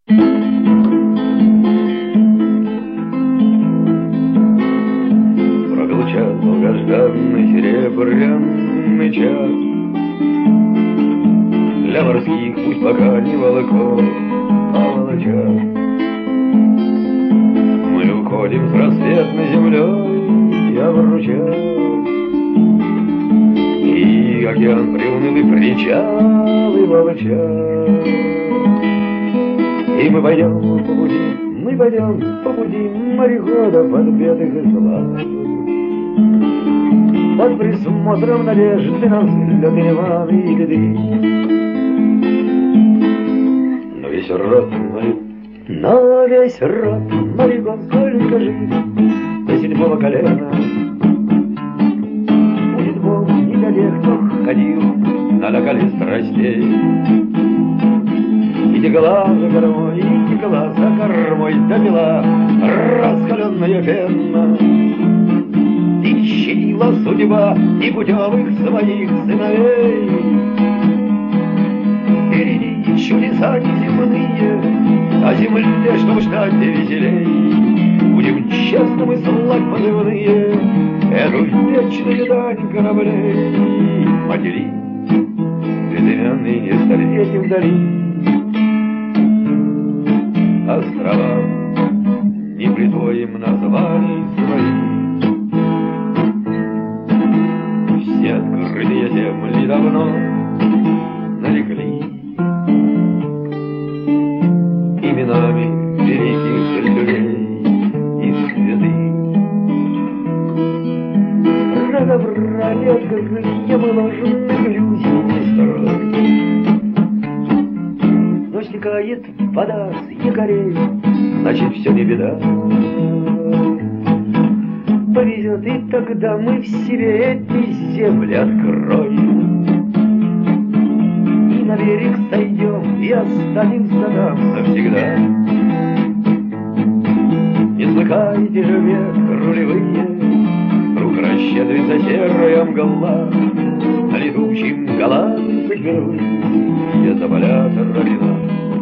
Пробил час долгожданный серебряный час. Для морских пусть пока не волоков, а волочат. Мы уходим с рассветной землей, я в ручьях. И океан приунылый причалы волочат. И мы пойдем по пути морехода подбитых и слабых. Под присмотром надежды на взлет Еревана и леды. Но весь род моряков сколько жив до 7-го колена. Будет Бог не для тех, кто ходил на накале страстей. И текла за кормой, и текла за кормой, допила раскаленная пена. И щадила судьба непутевых своих сыновей. Впереди чудеса неземные, а земле, чтобы ждать веселей. Будем честно мы слать позывные эту вечную дань кораблей. Матери, безымянные столетия вдали, острова не присвоим названий своих. Все открытые земли давно нарекли именами великих людей и святых. Разобрали от крылья мы ложных иллюзий строй. Но стекает вода с якорей, значит все не беда. Повезет, и тогда мы в себе эти земли откроем. И на берег сойдем, и останемся там навсегда. Не смыкайте же век рулевые, вдруг расщедрится серая мгла. На летучим голландцы герой, где заболят равина.